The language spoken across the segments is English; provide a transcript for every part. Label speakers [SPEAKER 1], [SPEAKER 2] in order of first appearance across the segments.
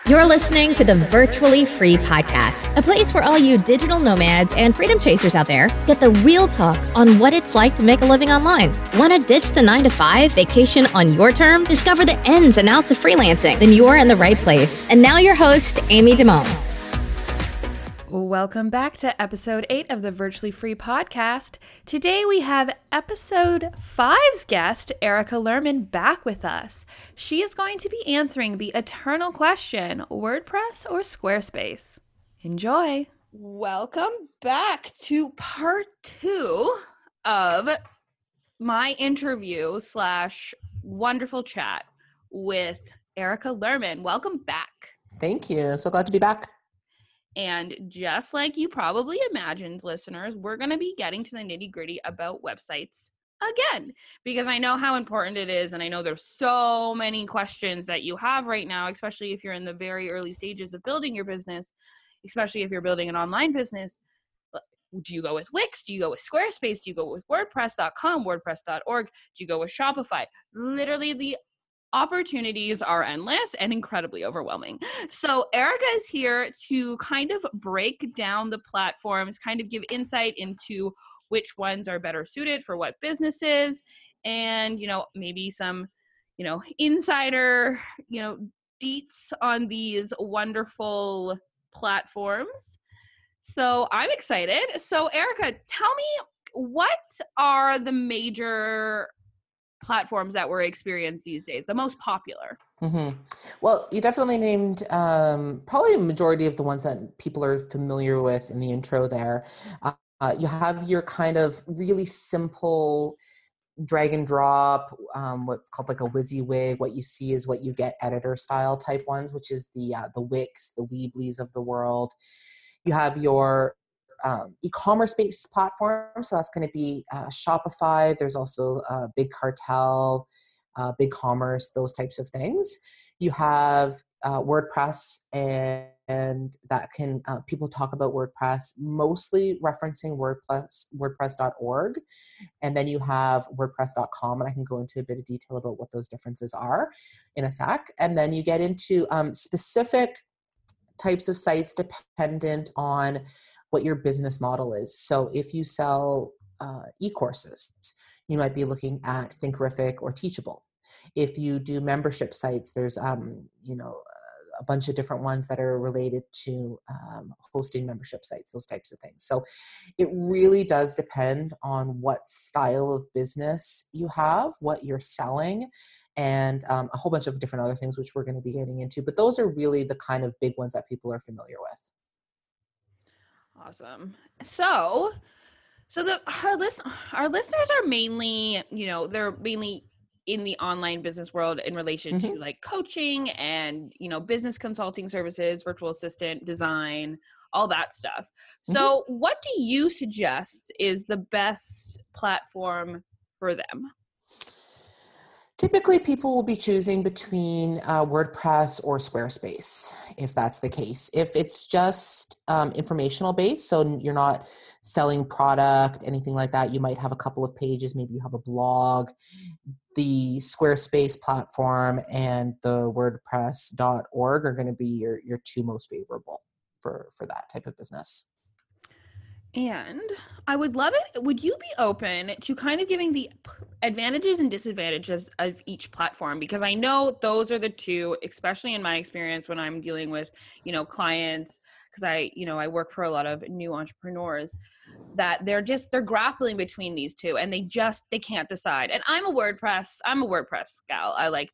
[SPEAKER 1] You're listening to the Virtually Free Podcast, a place for all you digital nomads and freedom chasers out there get the real talk on what it's like to make a living online. Want to ditch the 9-to-5, vacation on your terms, discover the ins and outs of freelancing? Then you're in the right place. And now your host, Amy Damone.
[SPEAKER 2] Welcome back to episode 8 of the Virtually Free Podcast. Today we have episode 5's guest, Erica Lerman, back with us. She is going to be answering the eternal question, WordPress or Squarespace? Enjoy. Welcome back to part 2 of my interview / wonderful chat with Erica Lerman. Welcome back.
[SPEAKER 3] Thank you. So glad to be back.
[SPEAKER 2] And just like you probably imagined, listeners, we're going to be getting to the nitty-gritty about websites again, because I know how important it is. And I know there's so many questions that you have right now, especially if you're in the very early stages of building your business, especially if you're building an online business. Do you go with Wix? Do you go with Squarespace? Do you go with WordPress.com, WordPress.org? Do you go with Shopify? Literally, the opportunities are endless and incredibly overwhelming. So Erica is here to kind of break down the platforms, kind of give insight into which ones are better suited for what businesses, and, maybe some, insider, deets on these wonderful platforms. So I'm excited. So Erica, tell me, what are the major platforms that we're experiencing these days, the most popular?
[SPEAKER 3] Mm-hmm. Well, you definitely named probably a majority of the ones that people are familiar with in the intro there. You have your kind of really simple drag and drop, what's called like a WYSIWYG. What you see is what you get editor style type ones, which is the Wix, the Weebly's of the world. You have your e-commerce based platform. So that's going to be Shopify. There's also Big Cartel, BigCommerce, those types of things. You have WordPress, and that can, people talk about WordPress, mostly referencing WordPress.org. And then you have WordPress.com, and I can go into a bit of detail about what those differences are in a sec. And then you get into specific types of sites dependent on what your business model is. So if you sell e-courses, you might be looking at Thinkific or Teachable. If you do membership sites, there's a bunch of different ones that are related to hosting membership sites, those types of things. So it really does depend on what style of business you have, what you're selling, and a whole bunch of different other things, which we're going to be getting into. But those are really the kind of big ones that people are familiar with.
[SPEAKER 2] Awesome. So our listeners are mainly, they're mainly in the online business world in relation to like coaching and, business consulting services, virtual assistant, design, all that stuff. So what do you suggest is the best platform for them?
[SPEAKER 3] Typically, people will be choosing between WordPress or Squarespace, if that's the case. If it's just informational based, so you're not selling product, anything like that, you might have a couple of pages, maybe you have a blog. The Squarespace platform and the WordPress.org are going to be your two most favorable for that type of business.
[SPEAKER 2] And I would love it. Would you be open to kind of giving the advantages and disadvantages of each platform? Because I know those are the two, especially in my experience when I'm dealing with, clients, because I work for a lot of new entrepreneurs, that they're grappling between these two and they can't decide. And I'm a WordPress gal. I like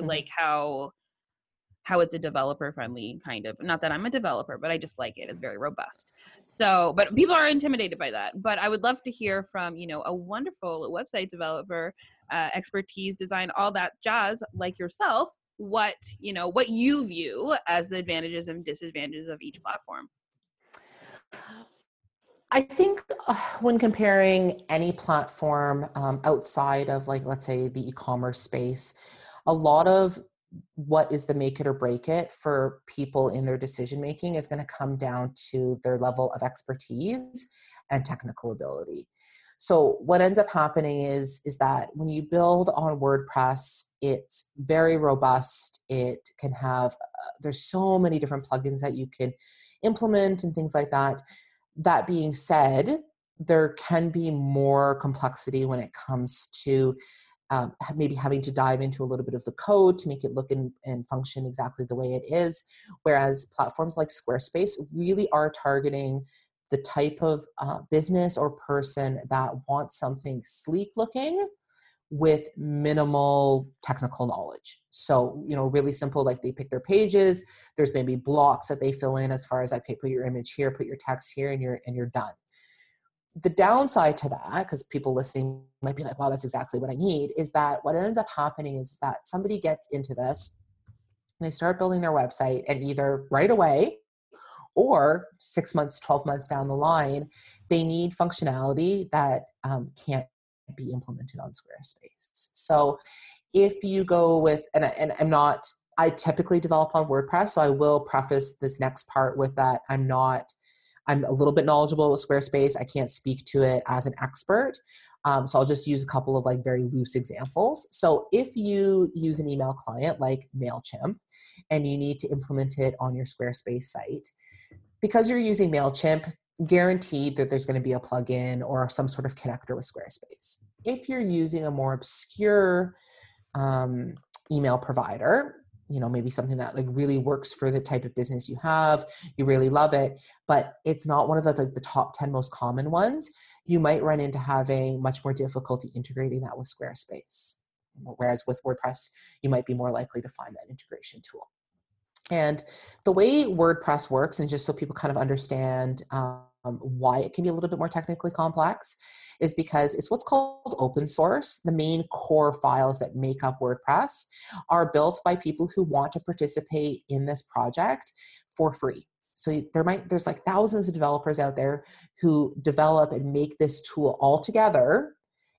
[SPEAKER 2] how it's a developer friendly kind of, not that I'm a developer, but I just like it. It's very robust. So, but people are intimidated by that. But I would love to hear from, a wonderful website developer, expertise, design, all that jazz like yourself, what you view as the advantages and disadvantages of each platform.
[SPEAKER 3] I think when comparing any platform outside of, like, let's say the e-commerce space, a lot of what is the make it or break it for people in their decision making is going to come down to their level of expertise and technical ability. So what ends up happening is that when you build on WordPress, it's very robust. It can have, there's so many different plugins that you can implement and things like that. That being said, there can be more complexity when it comes to maybe having to dive into a little bit of the code to make it look and function exactly the way it is. Whereas platforms like Squarespace really are targeting the type of business or person that wants something sleek looking with minimal technical knowledge. So, really simple, like they pick their pages, there's maybe blocks that they fill in as far as, okay, put your image here, put your text here, and you're done. The downside to that, because people listening might be like, wow, that's exactly what I need, is that what ends up happening is that somebody gets into this, and they start building their website, and either right away or 6 months, 12 months down the line, they need functionality that can't be implemented on Squarespace. So if you go with, and I typically develop on WordPress, so I will preface this next part with that I'm a little bit knowledgeable with Squarespace. I can't speak to it as an expert. So I'll just use a couple of like very loose examples. So if you use an email client like MailChimp and you need to implement it on your Squarespace site, because you're using MailChimp, guaranteed that there's going to be a plugin or some sort of connector with Squarespace. If you're using a more obscure email provider, maybe something that like really works for the type of business you have, you really love it, but it's not one of the top 10 most common ones, you might run into having much more difficulty integrating that with Squarespace. Whereas with WordPress, you might be more likely to find that integration tool. And the way WordPress works, and just so people kind of understand why it can be a little bit more technically complex, is because it's what's called open source. The main core files that make up WordPress are built by people who want to participate in this project for free. So there's like thousands of developers out there who develop and make this tool all together,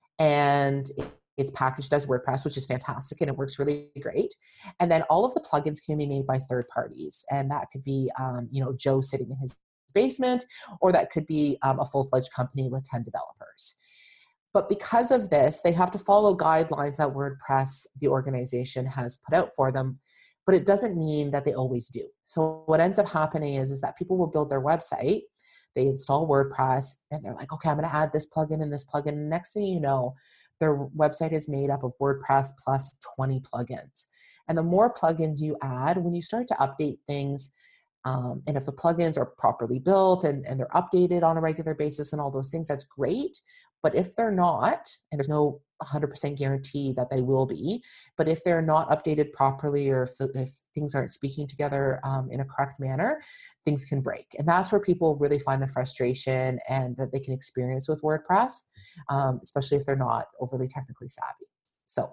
[SPEAKER 3] and it's packaged as WordPress, which is fantastic, and it works really great. And then all of the plugins can be made by third parties, and that could be Joe sitting in his basement, or that could be a full-fledged company with 10 developers. But because of this, they have to follow guidelines that WordPress, the organization, has put out for them, but it doesn't mean that they always do. So what ends up happening is that people will build their website, they install WordPress, and they're like, okay, I'm going to add this plugin and this plugin. And next thing you know, their website is made up of WordPress plus 20 plugins. And the more plugins you add, when you start to update things, and if the plugins are properly built and they're updated on a regular basis and all those things, that's great. But if they're not, and there's no 100% guarantee that they will be, but if they're not updated properly, or if things aren't speaking together in a correct manner, things can break. And that's where people really find the frustration and that they can experience with WordPress, especially if they're not overly technically savvy. So,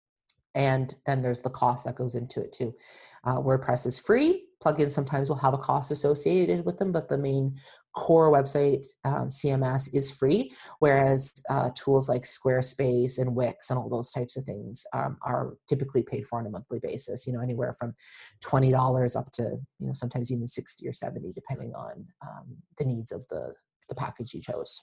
[SPEAKER 3] and then there's the cost that goes into it too. WordPress is free. Plugins sometimes will have a cost associated with them, but the main core website CMS is free, whereas tools like Squarespace and Wix and all those types of things are typically paid for on a monthly basis, anywhere from $20 up to, sometimes even 60 or 70, depending on the needs of the package you chose.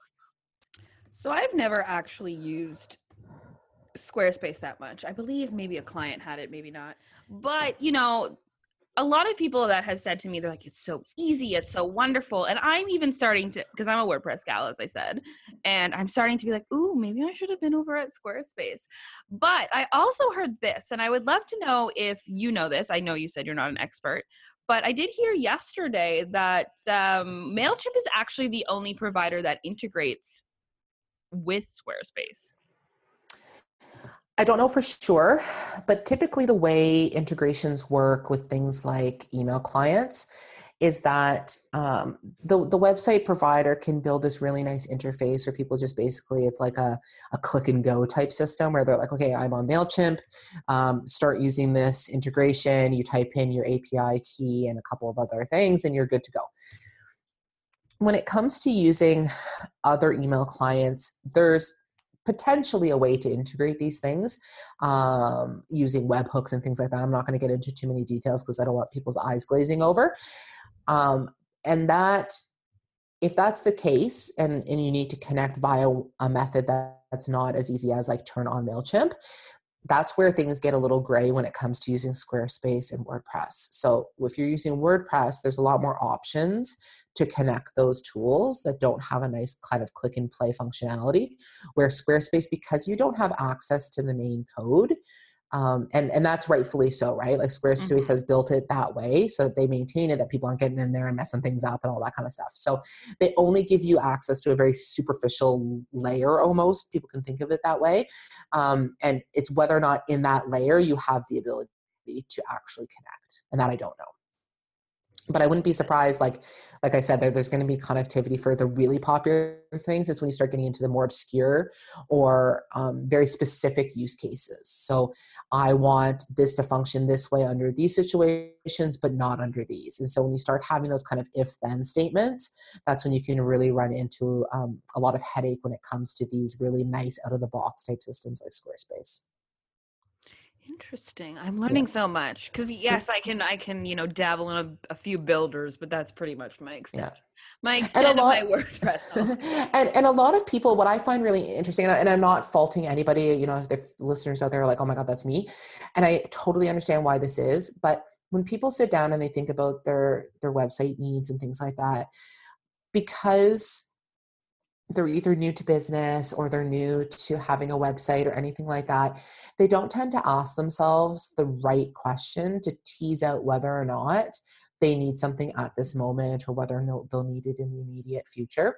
[SPEAKER 2] So I've never actually used Squarespace that much. I believe maybe a client had it, maybe not. But, a lot of people that have said to me, they're like, it's so easy, it's so wonderful. And I'm even starting to, because I'm a WordPress gal, as I said, and I'm starting to be like, ooh, maybe I should have been over at Squarespace. But I also heard this, and I would love to know if you know this. I know you said you're not an expert, but I did hear yesterday that MailChimp is actually the only provider that integrates with Squarespace.
[SPEAKER 3] I don't know for sure, but typically the way integrations work with things like email clients is that the website provider can build this really nice interface where people just basically, it's like a click and go type system where they're like, okay, I'm on MailChimp, start using this integration, you type in your API key and a couple of other things and you're good to go. When it comes to using other email clients, there's potentially a way to integrate these things using webhooks and things like that. I'm not going to get into too many details because I don't want people's eyes glazing over. And that if that's the case and you need to connect via a method that's not as easy as like turn on MailChimp, that's where things get a little gray when it comes to using Squarespace and WordPress. So if you're using WordPress, there's a lot more options to connect those tools that don't have a nice kind of click and play functionality, where Squarespace, because you don't have access to the main code, and that's rightfully so, right? Like Squarespace has built it that way so that they maintain it, that people aren't getting in there and messing things up and all that kind of stuff. So they only give you access to a very superficial layer almost. People can think of it that way. And it's whether or not in that layer you have the ability to actually connect. And that I don't know. But I wouldn't be surprised, like I said, there's going to be connectivity for the really popular things. It's when you start getting into the more obscure or very specific use cases. So I want this to function this way under these situations, but not under these. And so when you start having those kind of if-then statements, that's when you can really run into a lot of headache when it comes to these really nice out-of-the-box type systems like Squarespace.
[SPEAKER 2] Interesting. I'm learning so much because yes, I can, dabble in a few builders, but that's pretty much my extent.
[SPEAKER 3] Yeah.
[SPEAKER 2] My extent of my WordPress.
[SPEAKER 3] and a lot of people, what I find really interesting, and I'm not faulting anybody, if the listeners out there are like, oh my God, that's me. And I totally understand why this is. But when people sit down and they think about their website needs and things like that, because they're either new to business or they're new to having a website or anything like that, they don't tend to ask themselves the right question to tease out whether or not they need something at this moment or whether or not they'll need it in the immediate future.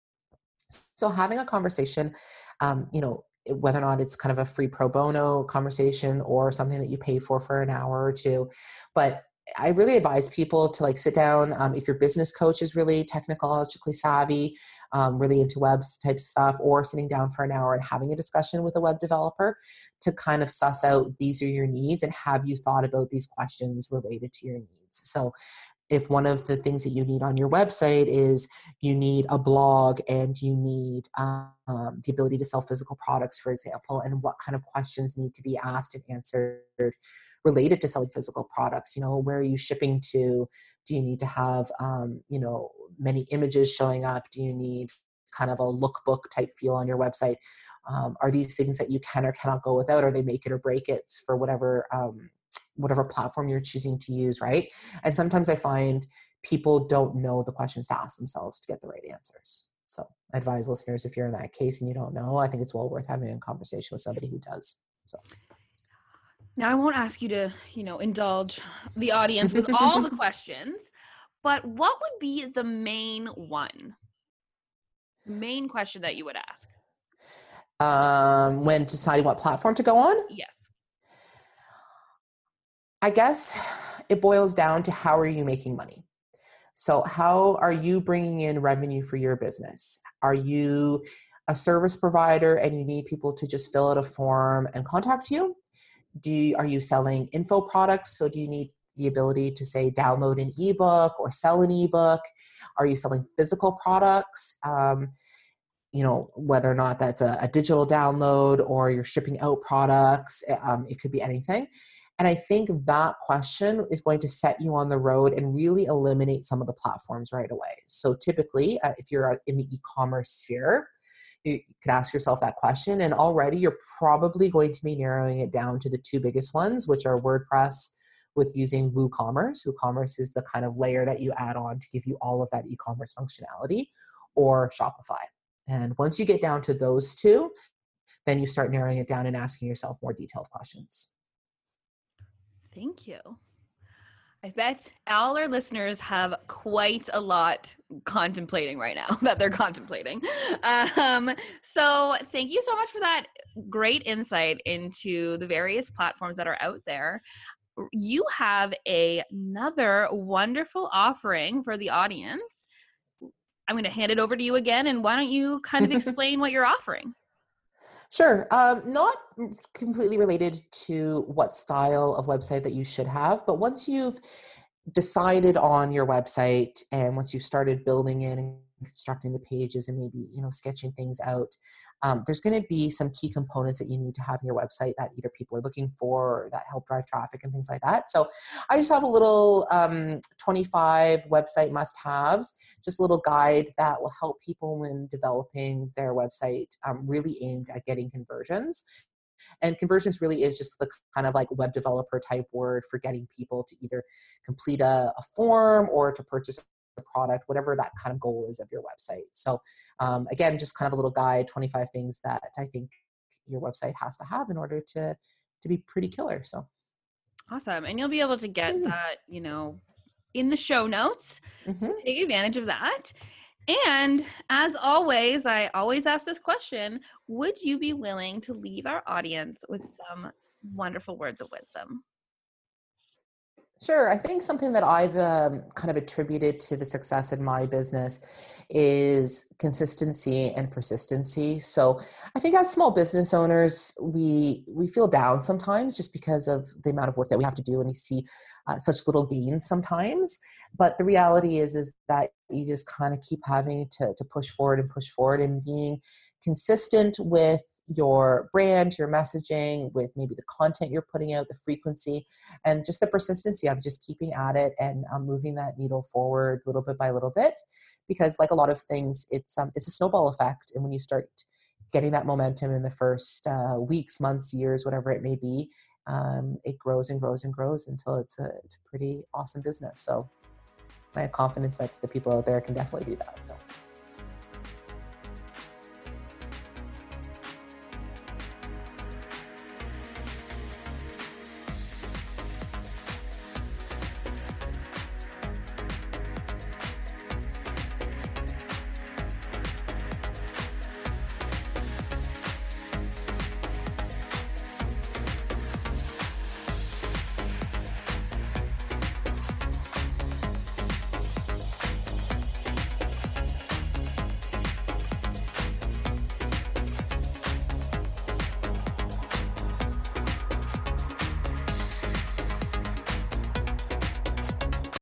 [SPEAKER 3] So having a conversation, whether or not it's kind of a free pro bono conversation or something that you pay for an hour or two, but I really advise people to like sit down. If your business coach is really technologically savvy, really into webs type stuff, or sitting down for an hour and having a discussion with a web developer to kind of suss out these are your needs and have you thought about these questions related to your needs. So if one of the things that you need on your website is you need a blog and you need the ability to sell physical products, for example, and what kind of questions need to be asked and answered related to selling physical products, where are you shipping to? Do you need to have, many images showing up? Do you need kind of a lookbook type feel on your website? Are these things that you can or cannot go without? Or they make it or break it for whatever platform you're choosing to use, right? And sometimes I find people don't know the questions to ask themselves to get the right answers. So I advise listeners, if you're in that case and you don't know, I think it's well worth having a conversation with somebody who does. So
[SPEAKER 2] now I won't ask you to, indulge the audience with all the questions, but what would be the main question that you would ask?
[SPEAKER 3] When deciding what platform to go on?
[SPEAKER 2] Yes.
[SPEAKER 3] I guess it boils down to how are you making money? So how are you bringing in revenue for your business? Are you a service provider and you need people to just fill out a form and contact you? Are you selling info products? So do you need the ability to say download an ebook or sell an ebook? Are you selling physical products? Whether or not that's a digital download or you're shipping out products, it could be anything. And I think that question is going to set you on the road and really eliminate some of the platforms right away. So typically, if you're in the e-commerce sphere, you could ask yourself that question, and already you're probably going to be narrowing it down to the two biggest ones, which are WordPress with using WooCommerce. WooCommerce is the kind of layer that you add on to give you all of that e-commerce functionality, or Shopify. And once you get down to those two, then you start narrowing it down and asking yourself more detailed questions.
[SPEAKER 2] Thank you. I bet all our listeners have quite a lot contemplating right now that they're contemplating. So thank you so much for that great insight into the various platforms that are out there. You have another wonderful offering for the audience. I'm going to hand it over to you again, and why don't you kind of explain what you're offering?
[SPEAKER 3] Sure. Not completely related to what style of website that you should have, but once you've decided on your website and once you've started building it and constructing the pages and maybe, sketching things out, there's going to be some key components that you need to have in your website that either people are looking for or that help drive traffic and things like that. So I just have a little 25 website must-haves, just a little guide that will help people when developing their website, really aimed at getting conversions. And conversions really is just the kind of like web developer type word for getting people to either complete a form or to purchase a product, whatever that kind of goal is of your website. So again, just kind of a little guide, 25 things that I think your website has to have in order to be pretty killer. So
[SPEAKER 2] awesome. And you'll be able to get that, in the show notes. Take advantage of that. And as always, I always ask this question: would you be willing to leave our audience with some wonderful words of wisdom?
[SPEAKER 3] Sure. I think something that I've kind of attributed to the success in my business is consistency and persistency. So I think as small business owners, we feel down sometimes just because of the amount of work that we have to do, and we see such little gains sometimes. But the reality is that you just kind of keep having to push forward and being consistent with your brand, your messaging, with maybe the content you're putting out, the frequency, and just the persistency of just keeping at it and moving that needle forward little bit by little bit. Because like a lot of things, it's a snowball effect. And when you start getting that momentum in the first weeks, months, years, whatever it may be, it grows and grows and grows until it's a pretty awesome business. So I have confidence that the people out there can definitely do that. So.